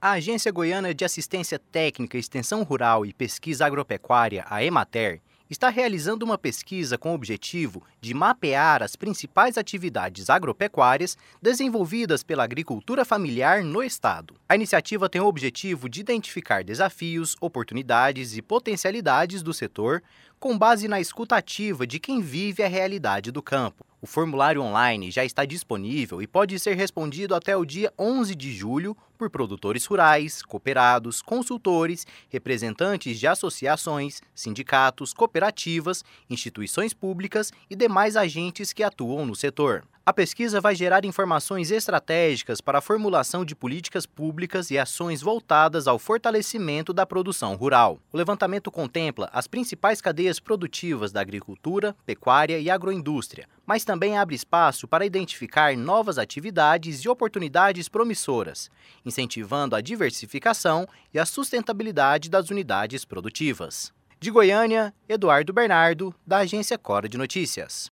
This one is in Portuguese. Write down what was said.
A Agência Goiana de Assistência Técnica, Extensão Rural e Pesquisa Agropecuária, a Emater, está realizando uma pesquisa com o objetivo de mapear as principais atividades agropecuárias desenvolvidas pela agricultura familiar no estado. A iniciativa tem o objetivo de identificar desafios, oportunidades e potencialidades do setor com base na escuta ativa de quem vive a realidade do campo. O formulário online já está disponível e pode ser respondido até o dia 11 de julho por produtores rurais, cooperados, consultores, representantes de associações, sindicatos, cooperativas, instituições públicas e demais agentes que atuam no setor. A pesquisa vai gerar informações estratégicas para a formulação de políticas públicas e ações voltadas ao fortalecimento da produção rural. O levantamento contempla as principais cadeias produtivas da agricultura, pecuária e agroindústria, mas também abre espaço para identificar novas atividades e oportunidades promissoras, incentivando a diversificação e a sustentabilidade das unidades produtivas. De Goiânia, Eduardo Bernardo, da Agência Cora de Notícias.